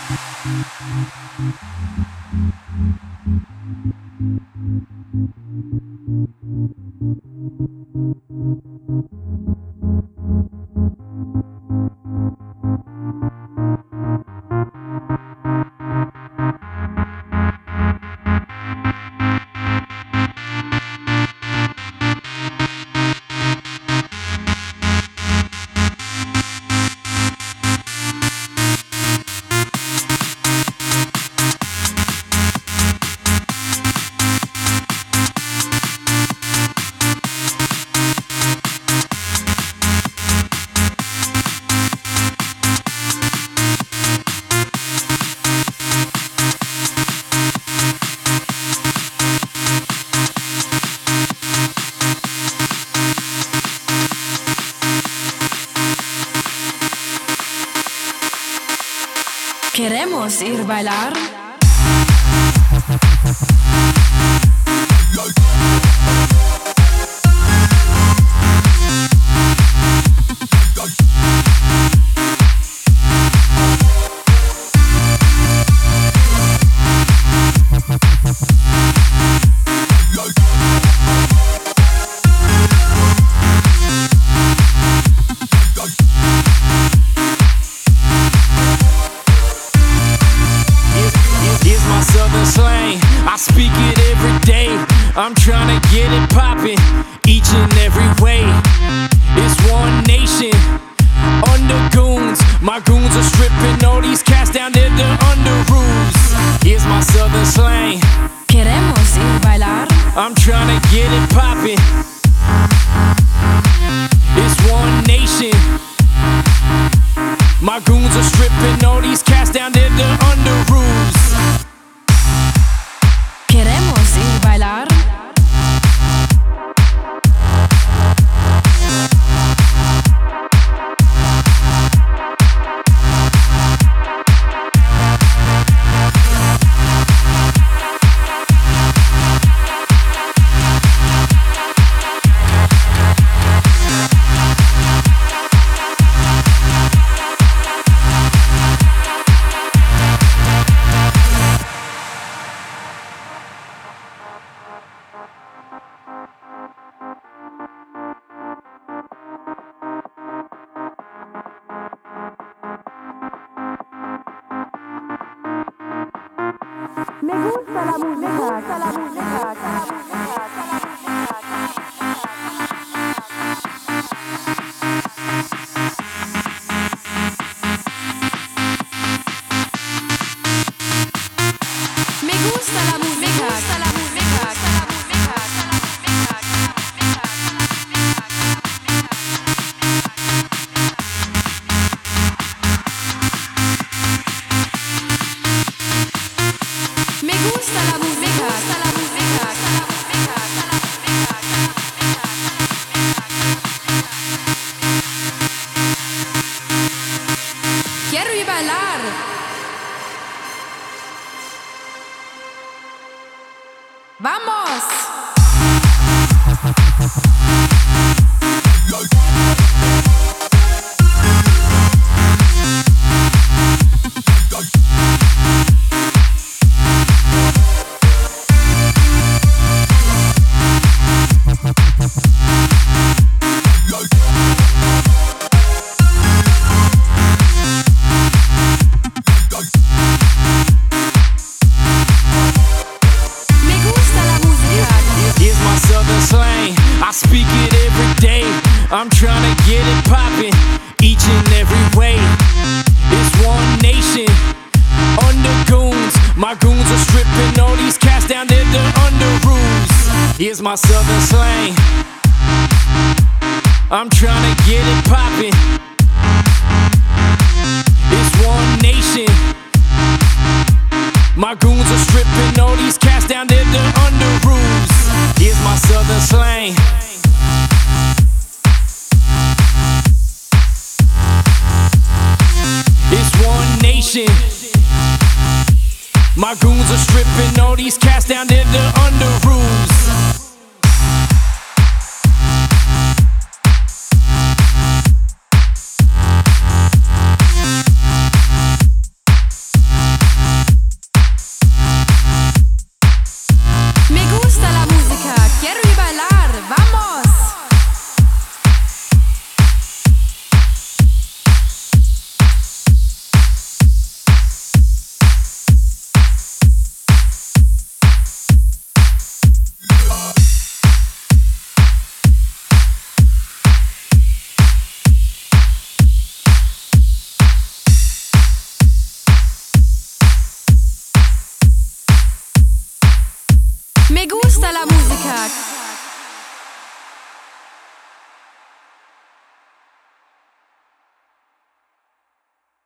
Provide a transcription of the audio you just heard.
Queremos ir bailar. I speak it every day. I'm tryna get it poppin' each and every way. It's one nation under goons. My goons are stripping all these cats down to the under rules. Here's my southern slang. Queremos ir bailar. I'm tryna get it poppin'. It's one nation. My goons are stripping all these cats down to the under rules. Queremos ir bailar. Me gusta la música, Quiero ir bailar. ¡Vamos! I speak it every day. I'm tryna get it poppin' each and every way. It's one nation under goons. My goons are stripping all these cats down to the under rules. Here's my southern slang. I'm tryna get it poppin'. It's one nation. My goons are stripping all these cats down to the under rules. Here's my southern slang. It's one nation. My goons are stripping all these cats down to the under rules. Me gusta la música.